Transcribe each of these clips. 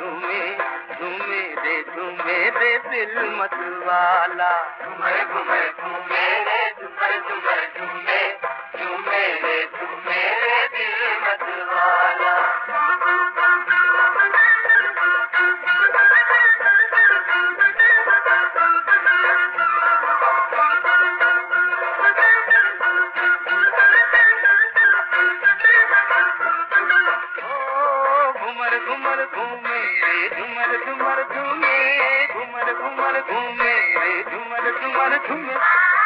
झूमे झूमे रे दिल मतवाला। झूमे झूमे झूमे रे झूमर झूमर झूमे झूमे रे दिल मतवाला। घूमर घूमे रे झूमर झूमर झूमे घूमर घूमर घूमे रे झूमर झूमर झूमे।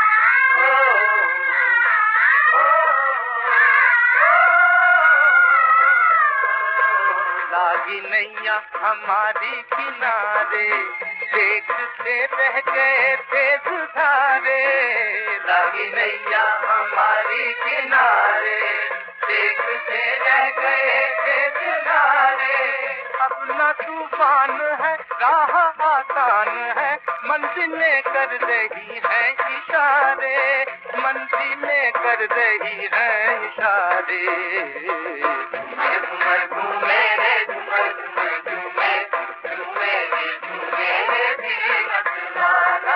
लागी नैया हमारी किनारे देखते रह गए थे सुधारे। लागी नैया हमारी किनारे देखते रह गए थे सुधारे। अपना तूफान है राह आसान है मंजिलें कर रही है इशारे मंजिलें कर रही है इशारे। झूमर घूमे रे झूमर झूमर झूमे झूमे रे दिल मतवाला।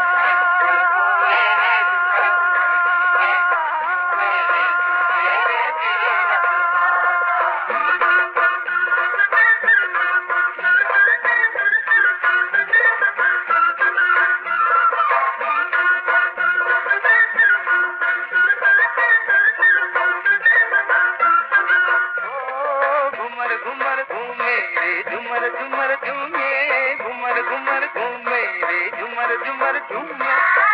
घूमर घूमर घूमे रे झूमर झूमर झूमे घूमर घूमर घूमे रे झूमर झूमर झूमे।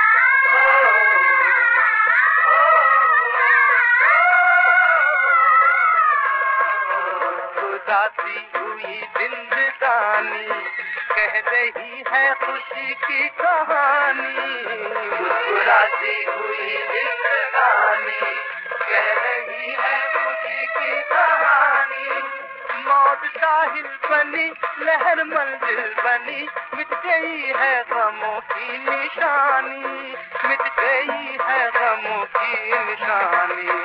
उदासी हुई जिंदगानी कह रही है खुशी की कहानी। उदासी हुई जिंदगानी कह रही है खुशी की कहानी। मौत साहिल बनी लहर मंजिल बनी मिट गई है गमों की निशानी मिट गई है गमों की निशानी।